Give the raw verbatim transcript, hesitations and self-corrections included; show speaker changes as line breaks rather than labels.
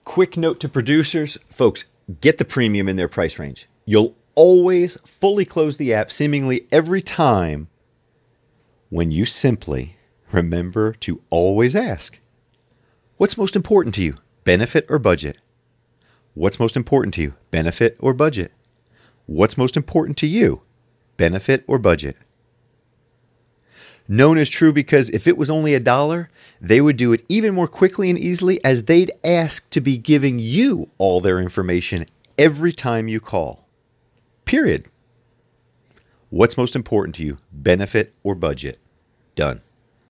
Quick note to producers, folks, get the premium in their price range. You'll always fully close the app seemingly every time when you simply remember to always ask, what's most important to you, benefit or budget? What's most important to you, benefit or budget? What's most important to you, benefit or budget? Known as true because if it was only a dollar, they would do it even more quickly and easily as they'd ask to be giving you all their information every time you call. Period. What's most important to you, benefit or budget? Done.